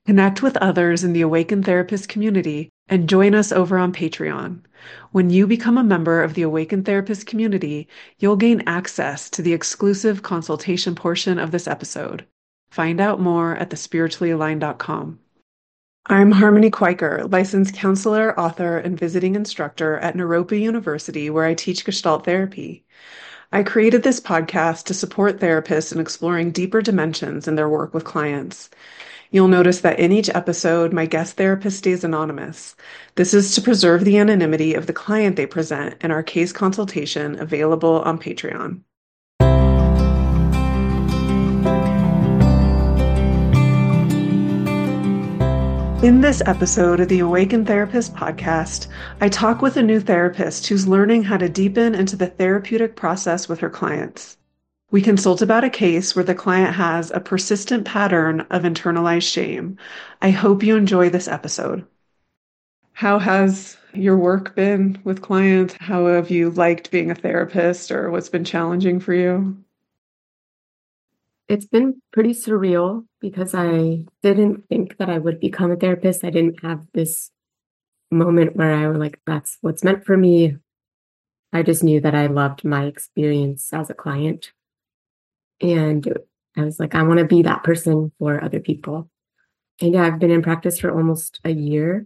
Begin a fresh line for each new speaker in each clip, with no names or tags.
Connect with others in the Awaken Therapist community and join us over on Patreon. When you become a member of the Awaken Therapist community, you'll gain access to the exclusive consultation portion of this episode. Find out more at thespirituallyaligned.com. I'm Harmony Quaker, licensed counselor, author, and visiting instructor at Naropa University, where I teach Gestalt therapy. I created this podcast to support therapists in exploring deeper dimensions in their work with clients. You'll notice that in each episode, my guest therapist stays anonymous. This is to preserve the anonymity of the client they present in our case consultation available on Patreon. In this episode of the Awaken Therapist podcast, I talk with a new therapist who's learning how to deepen into the therapeutic process with her clients. We consult about a case where the client has a persistent pattern of internalized shame. I hope you enjoy this episode. How has your work been with clients? How have you liked being a therapist, or what's been challenging for you?
It's been pretty surreal because I didn't think that I would become a therapist. I didn't have this moment where I was like, that's what's meant for me. I just knew that I loved my experience as a client. And I was like, I want to be that person for other people. And yeah, I've been in practice for almost a year.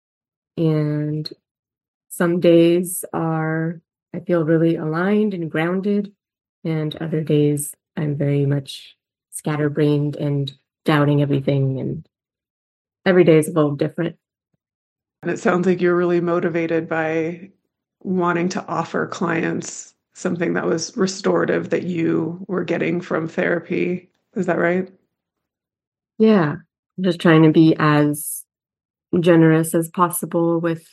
And some days I feel really aligned and grounded. And other days I'm very much scatterbrained and doubting everything. And every day is a little different.
And it sounds like you're really motivated by wanting to offer clients something that was restorative that you were getting from therapy. Is that right?
Yeah. I'm just trying to be as generous as possible with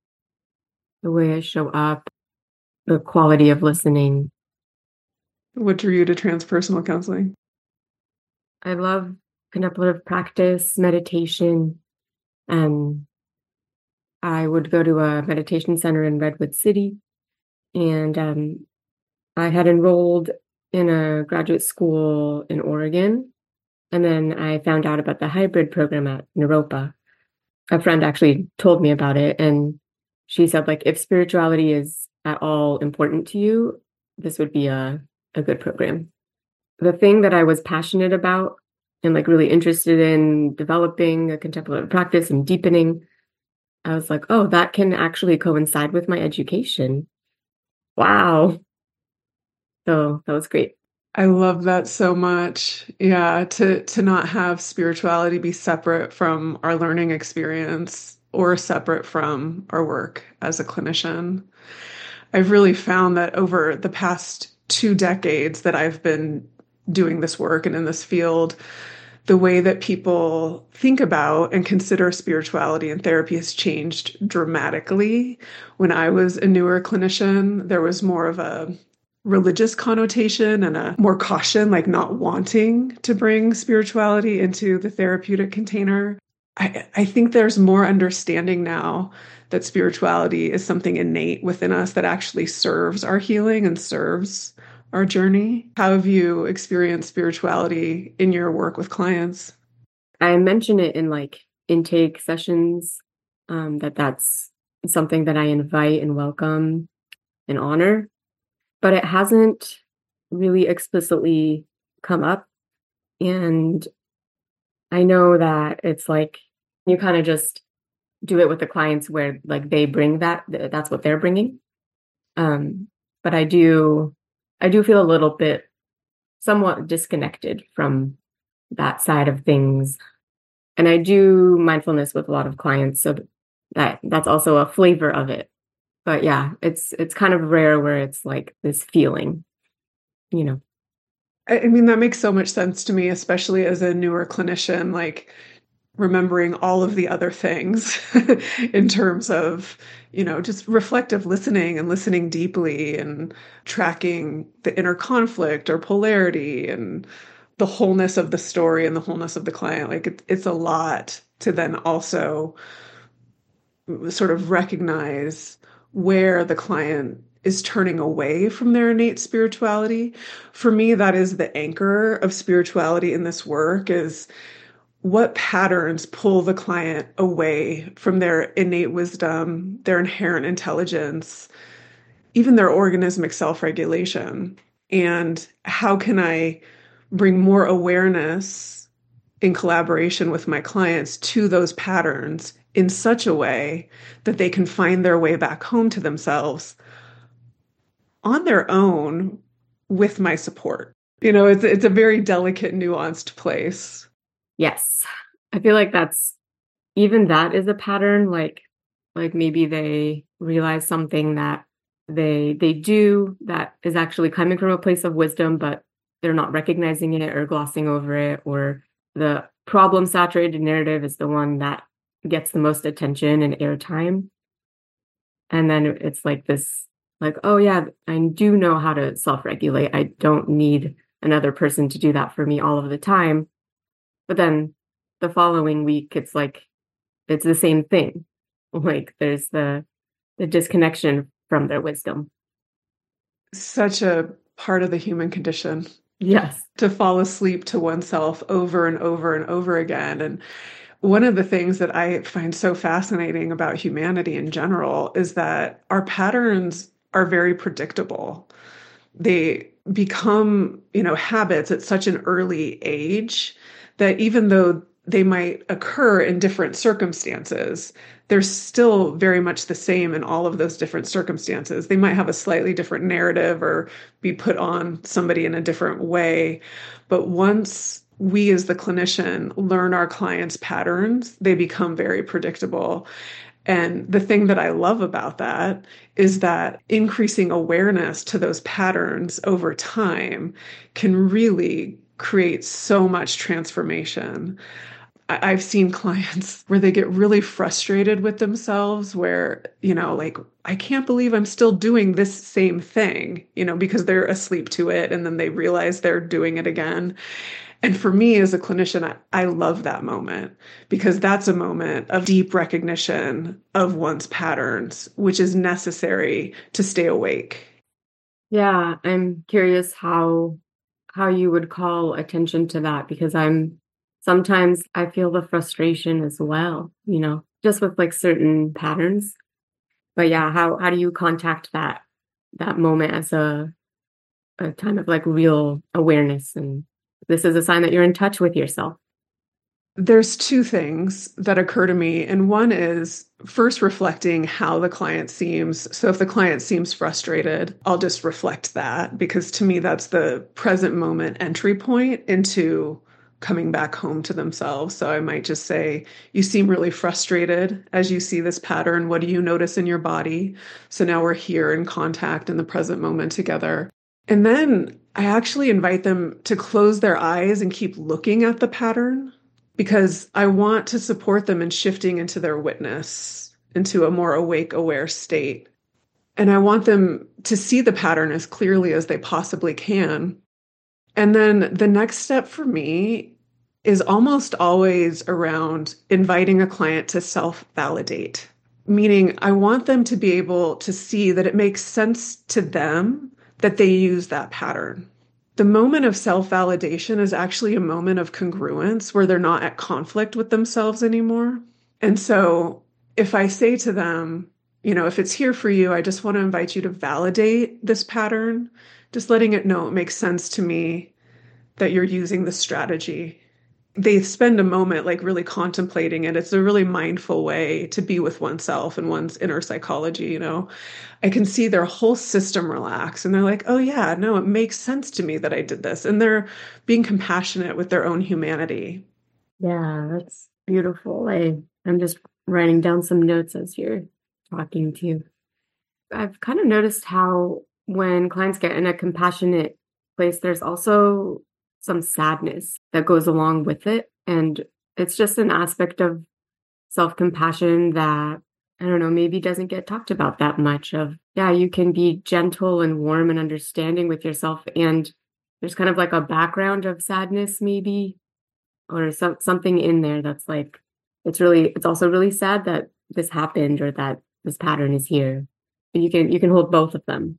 the way I show up, the quality of listening.
What drew you to transpersonal counseling?
I love contemplative practice, meditation, and I would go to a meditation center in Redwood City, and I had enrolled in a graduate school in Oregon, and then I found out about the hybrid program at Naropa. A friend actually told me about it, and she said, like, if spirituality is at all important to you, this would be a good program. The thing that I was passionate about and like really interested in developing a contemplative practice and deepening, I was like, oh, that can actually coincide with my education. Wow. So that was great.
I love that so much. Yeah, to not have spirituality be separate from our learning experience or separate from our work as a clinician. I've really found that over the past 2 decades that I've been doing this work and in this field, the way that people think about and consider spirituality and therapy has changed dramatically. When I was a newer clinician, there was more of a religious connotation and a more caution, like not wanting to bring spirituality into the therapeutic container. I think there's more understanding now that spirituality is something innate within us that actually serves our healing and serves our journey. How have you experienced spirituality in your work with clients?
I mention it in like intake sessions, that's something that I invite and welcome and honor, but it hasn't really explicitly come up. And I know that it's like you kind of just do it with the clients where like they bring that's what they're bringing. But I do feel a little bit somewhat disconnected from that side of things. And I do mindfulness with a lot of clients, so that's also a flavor of it. But yeah, it's kind of rare where it's like this feeling, you know.
I mean, that makes so much sense to me, especially as a newer clinician, like remembering all of the other things in terms of, just reflective listening and listening deeply and tracking the inner conflict or polarity and the wholeness of the story and the wholeness of the client. Like it's a lot to then also sort of recognize where the client is turning away from their innate spirituality. For me, that is the anchor of spirituality in this work is what patterns pull the client away from their innate wisdom, their inherent intelligence, even their organismic self-regulation? And how can I bring more awareness in collaboration with my clients to those patterns in such a way that they can find their way back home to themselves on their own with my support? It's a very delicate, nuanced place.
Yes. I feel like even that is a pattern, like maybe they realize something that they do that is actually coming from a place of wisdom, but they're not recognizing it or glossing over it, or the problem saturated narrative is the one that gets the most attention and airtime. And then it's like this, like, oh yeah, I do know how to self-regulate. I don't need another person to do that for me all of the time. But then the following week, it's like, it's the same thing. Like there's the disconnection from their wisdom.
Such a part of the human condition
Yes.
to fall asleep to oneself over and over and over again. And one of the things that I find so fascinating about humanity in general is that our patterns are very predictable. They become, habits at such an early age that even though they might occur in different circumstances, they're still very much the same in all of those different circumstances. They might have a slightly different narrative or be put on somebody in a different way. But once we as the clinician learn our clients' patterns, they become very predictable. And the thing that I love about that is that increasing awareness to those patterns over time can really create so much transformation. I've seen clients where they get really frustrated with themselves, where, like, I can't believe I'm still doing this same thing, because they're asleep to it and then they realize they're doing it again. And for me as a clinician, I love that moment because that's a moment of deep recognition of one's patterns, which is necessary to stay awake.
Yeah, I'm curious how you would call attention to that, because sometimes I feel the frustration as well, just with like certain patterns. But yeah, how do you contact that moment as a time of like real awareness, and this is a sign that you're in touch with yourself?
There's two things that occur to me. And one is first reflecting how the client seems. So if the client seems frustrated, I'll just reflect that because to me, that's the present moment entry point into coming back home to themselves. So I might just say, you seem really frustrated as you see this pattern. What do you notice in your body? So now we're here in contact in the present moment together. And then I actually invite them to close their eyes and keep looking at the pattern because I want to support them in shifting into their witness, into a more awake, aware state. And I want them to see the pattern as clearly as they possibly can. And then the next step for me is almost always around inviting a client to self-validate, meaning I want them to be able to see that it makes sense to them that they use that pattern. The moment of self-validation is actually a moment of congruence where they're not at conflict with themselves anymore. And so if I say to them, if it's here for you, I just want to invite you to validate this pattern, just letting it know it makes sense to me that you're using this strategy. They spend a moment like really contemplating it. It's a really mindful way to be with oneself and one's inner psychology, I can see their whole system relax and they're like, oh yeah, no, it makes sense to me that I did this. And they're being compassionate with their own humanity.
Yeah, that's beautiful. I'm just writing down some notes as you're talking to you. I've kind of noticed how when clients get in a compassionate place, there's also some sadness that goes along with it. And it's just an aspect of self-compassion that, I don't know, maybe doesn't get talked about that much. Of, yeah, you can be gentle and warm and understanding with yourself. And there's kind of like a background of sadness, maybe, or something in there that's like, it's also really sad that this happened or that this pattern is here. And you can hold both of them.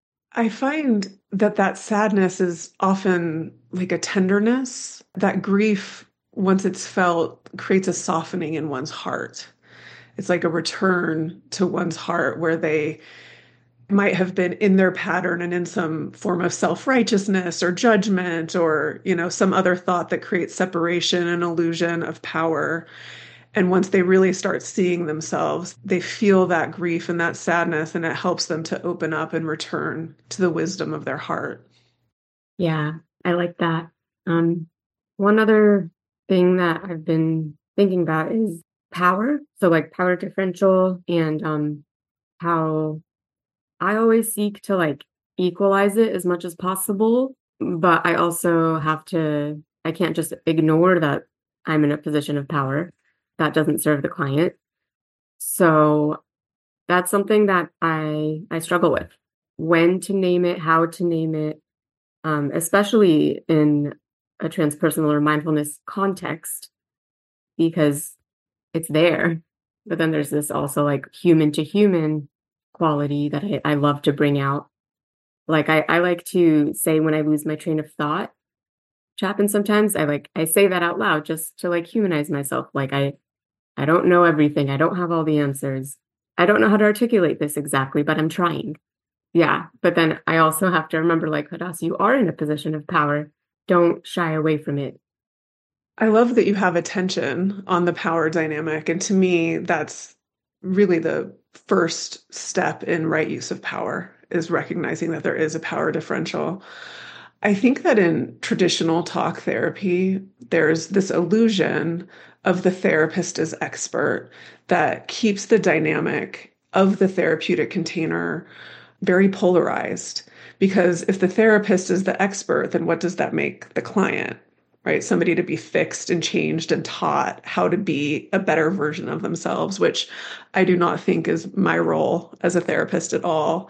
I find that sadness is often like a tenderness. That grief once it's felt, creates a softening in one's heart. It's like a return to one's heart where they might have been in their pattern and in some form of self-righteousness or judgment or, some other thought that creates separation and illusion of power. And once they really start seeing themselves, they feel that grief and that sadness, and it helps them to open up and return to the wisdom of their heart.
Yeah, I like that. One other thing that I've been thinking about is power. So like power differential and how I always seek to like equalize it as much as possible, but I also I can't just ignore that I'm in a position of power. That doesn't serve the client. So that's something that I struggle with. When to name it, how to name it, especially in a transpersonal or mindfulness context, because it's there. But then there's this also like human to human quality that I love to bring out. Like I like to say when I lose my train of thought, which happens sometimes, I say that out loud just to like humanize myself. Like I don't know everything. I don't have all the answers. I don't know how to articulate this exactly, but I'm trying. Yeah. But then I also have to remember, like, Hadass, you are in a position of power. Don't shy away from it.
I love that you have attention on the power dynamic. And to me, that's really the first step in right use of power, is recognizing that there is a power differential. I think that in traditional talk therapy, there's this illusion of the therapist as expert that keeps the dynamic of the therapeutic container very polarized. Because if the therapist is the expert, then what does that make the client? Right? Somebody to be fixed and changed and taught how to be a better version of themselves, which I do not think is my role as a therapist at all.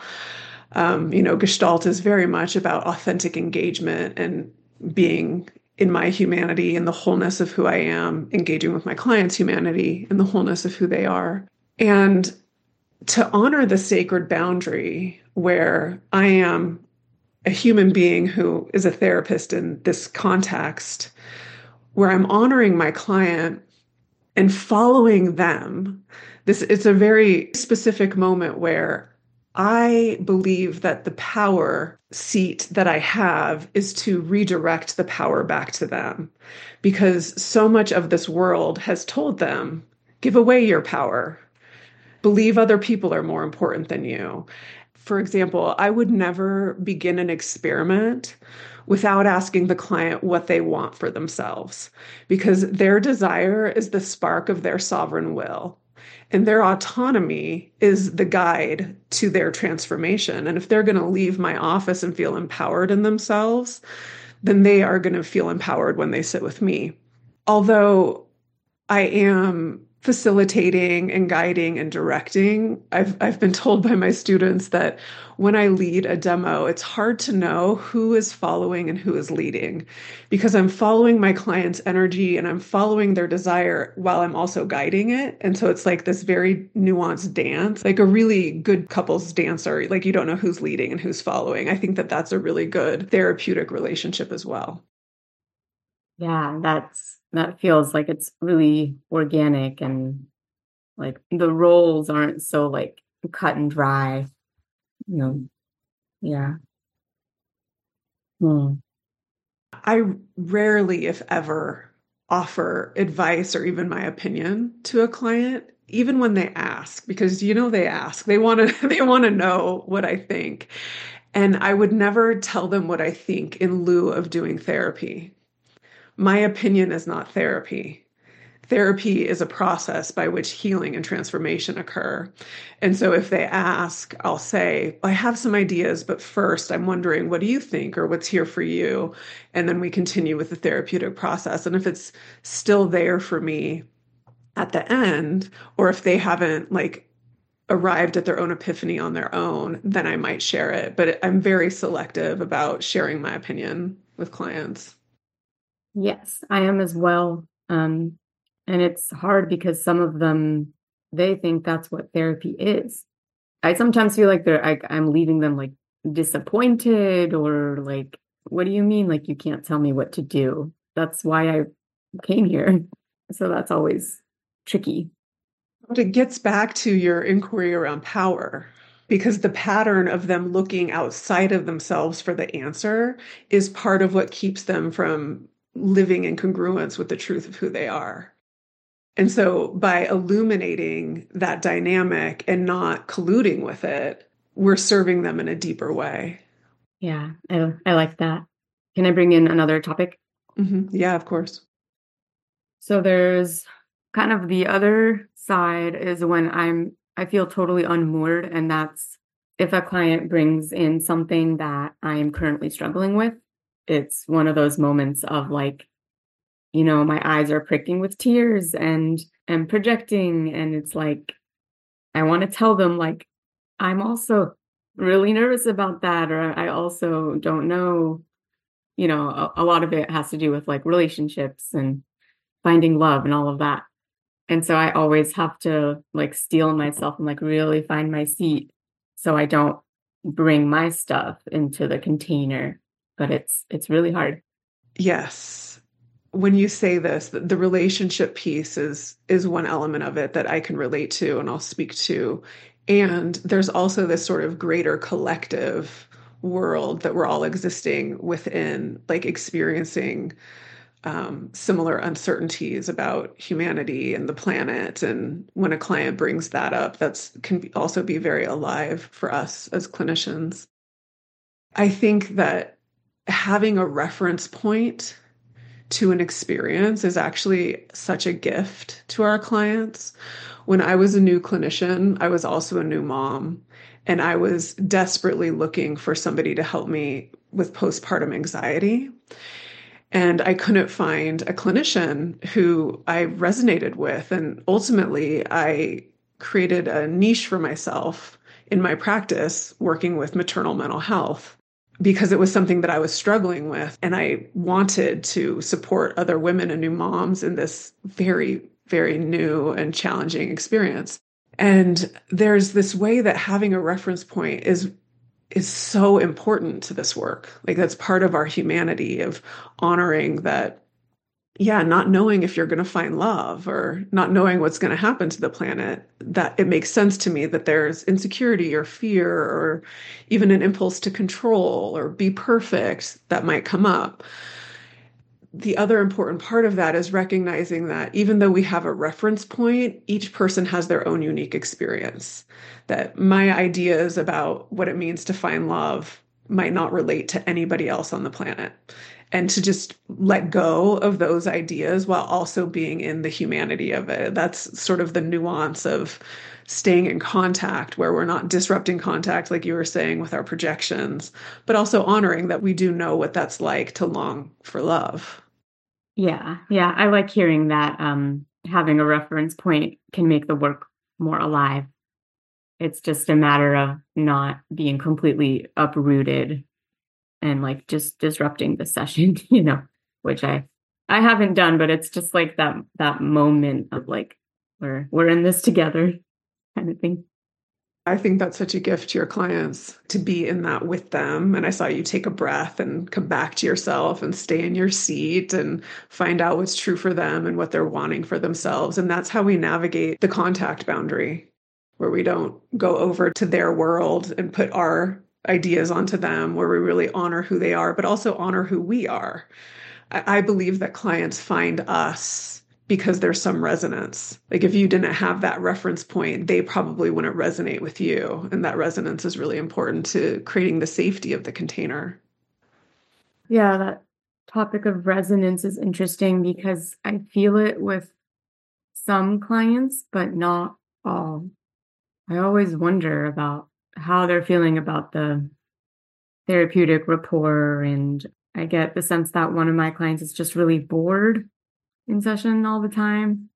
Gestalt is very much about authentic engagement and being in my humanity and the wholeness of who I am, engaging with my clients' humanity and the wholeness of who they are. And to honor the sacred boundary where I am a human being who is a therapist in this context, where I'm honoring my client and following them. It's a very specific moment where I believe that the power seat that I have is to redirect the power back to them, because so much of this world has told them, give away your power, believe other people are more important than you. For example, I would never begin an experiment without asking the client what they want for themselves, because their desire is the spark of their sovereign will. And their autonomy is the guide to their transformation. And if they're going to leave my office and feel empowered in themselves, then they are going to feel empowered when they sit with me. Although I am facilitating and guiding and directing, I've been told by my students that when I lead a demo, it's hard to know who is following and who is leading, because I'm following my client's energy and I'm following their desire while I'm also guiding it. And so it's like this very nuanced dance, like a really good couples dancer. Like you don't know who's leading and who's following. I think that that's a really good therapeutic relationship as well.
Yeah, that feels like it's really organic and like the roles aren't so like cut and dry. You know, yeah. Hmm.
I rarely, if ever, offer advice or even my opinion to a client, even when they ask, because they ask. They want to they want to know what I think. And I would never tell them what I think in lieu of doing therapy. My opinion is not therapy. Therapy is a process by which healing and transformation occur. And so if they ask, I'll say, I have some ideas, but first I'm wondering, what do you think, or what's here for you? And then we continue with the therapeutic process. And if it's still there for me at the end, or if they haven't like arrived at their own epiphany on their own, then I might share it. But I'm very selective about sharing my opinion with clients.
Yes, I am as well. And it's hard because some of them, they think that's what therapy is. I sometimes feel like I'm leaving them like disappointed or like, what do you mean? Like, you can't tell me what to do. That's why I came here. So that's always tricky.
But it gets back to your inquiry around power, because the pattern of them looking outside of themselves for the answer is part of what keeps them from living in congruence with the truth of who they are. And so by illuminating that dynamic and not colluding with it, we're serving them in a deeper way.
Yeah, I like that. Can I bring in another topic?
Yeah, of course.
So there's kind of the other side is when I feel totally unmoored, and that's if a client brings in something that I am currently struggling with. It's one of those moments of like, my eyes are pricking with tears and projecting, and it's like I want to tell them like I'm also really nervous about that, or I also don't know. A lot of it has to do with like relationships and finding love and all of that. And so I always have to like steel myself and like really find my seat so I don't bring my stuff into the container. But it's really hard.
Yes. When you say this, the relationship piece is one element of it that I can relate to and I'll speak to. And there's also this sort of greater collective world that we're all existing within, like experiencing similar uncertainties about humanity and the planet. And when a client brings that up, also be very alive for us as clinicians. I think that having a reference point to an experience is actually such a gift to our clients. When I was a new clinician, I was also a new mom, and I was desperately looking for somebody to help me with postpartum anxiety. And I couldn't find a clinician who I resonated with. And ultimately, I created a niche for myself in my practice working with maternal mental health because it was something that I was struggling with. And I wanted to support other women and new moms in this very, very new and challenging experience. And there's this way that having a reference point is so important to this work. Like that's part of our humanity of honoring that, yeah, not knowing if you're going to find love or not knowing what's going to happen to the planet, that it makes sense to me that there's insecurity or fear or even an impulse to control or be perfect that might come up. The other important part of that is recognizing that even though we have a reference point, each person has their own unique experience. That my ideas about what it means to find love might not relate to anybody else on the planet. And to just let go of those ideas while also being in the humanity of it. That's sort of the nuance of staying in contact where we're not disrupting contact, like you were saying, with our projections, but also honoring that we do know what that's like to long for love.
Yeah. Yeah. I like hearing that having a reference point can make the work more alive. It's just a matter of not being completely uprooted and like just disrupting the session, which I haven't done, but it's just like that moment of like we're in this together kind of thing.
I think that's such a gift to your clients to be in that with them. And I saw you take a breath and come back to yourself and stay in your seat and find out what's true for them and what they're wanting for themselves. And that's how we navigate the contact boundary, where we don't go over to their world and put our ideas onto them, where we really honor who they are, but also honor who we are. I believe that clients find us because there's some resonance. Like if you didn't have that reference point, they probably wouldn't resonate with you. And that resonance is really important to creating the safety of the container.
Yeah, that topic of resonance is interesting because I feel it with some clients, but not all. I always wonder about how they're feeling about the therapeutic rapport. And I get the sense that one of my clients is just really bored in session all the time,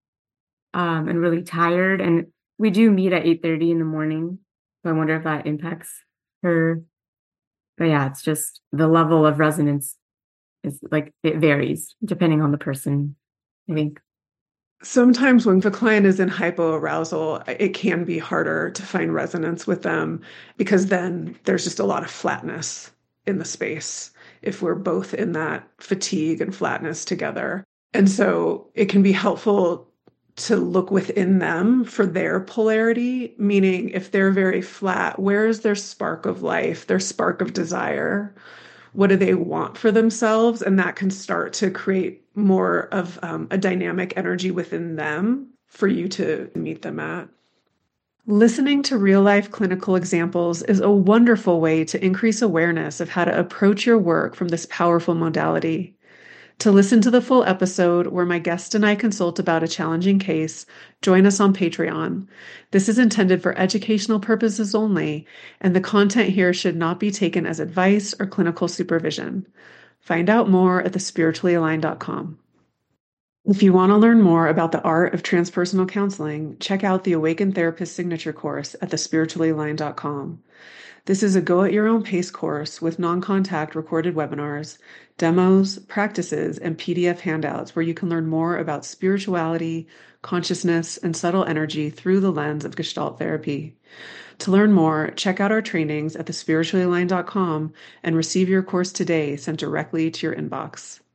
and really tired. And we do meet at 8:30 in the morning. So I wonder if that impacts her. But yeah, it's just the level of resonance is like it varies depending on the person, I think.
Sometimes when the client is in hypoarousal, it can be harder to find resonance with them because then there's just a lot of flatness in the space if we're both in that fatigue and flatness together. And so it can be helpful to look within them for their polarity, meaning if they're very flat, where is their spark of life, their spark of desire? What do they want for themselves? And that can start to create more of a dynamic energy within them for you to meet them at. Listening to real life clinical examples is a wonderful way to increase awareness of how to approach your work from this powerful modality. To listen to the full episode where my guest and I consult about a challenging case, join us on Patreon. This is intended for educational purposes only, and the content here should not be taken as advice or clinical supervision. Find out more at thespirituallyaligned.com. If you want to learn more about the art of transpersonal counseling, check out the Awakened Therapist Signature course at thespirituallyaligned.com. This is a go-at-your-own-pace course with non-contact recorded webinars, demos, practices, and PDF handouts where you can learn more about spirituality, consciousness, and subtle energy through the lens of Gestalt therapy. To learn more, check out our trainings at thespirituallyaligned.com and receive your course today sent directly to your inbox.